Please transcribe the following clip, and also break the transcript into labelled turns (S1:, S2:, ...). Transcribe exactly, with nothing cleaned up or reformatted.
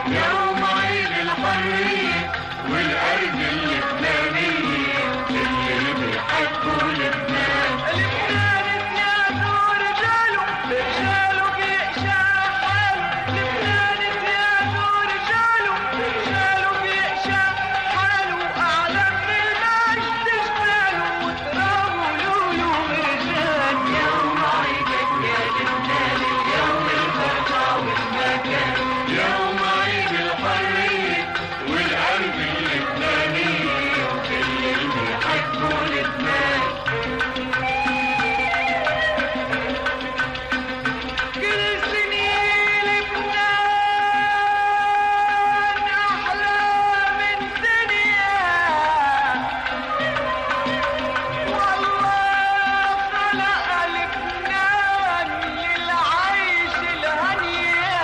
S1: يوم عيد الحرية والأرض اللبنانية اللي بيحبوا لبنان.
S2: لبنان سياسه ورجاله رجاله بيقشع حاله. لبنان سياسه ورجاله رجاله بيقشع حاله. أعلم بالمجد جباله وترابه لولو مرجان.
S1: يوم عيدك يا لبنان اليوم الفرحة والمكان. يوم عيد الحرية والأرض اللبنانية اللي بيحبوا لبنان.
S2: كل سنين لبنان أحلى من دنيا. والله خلق لبنان للعيش الهنية.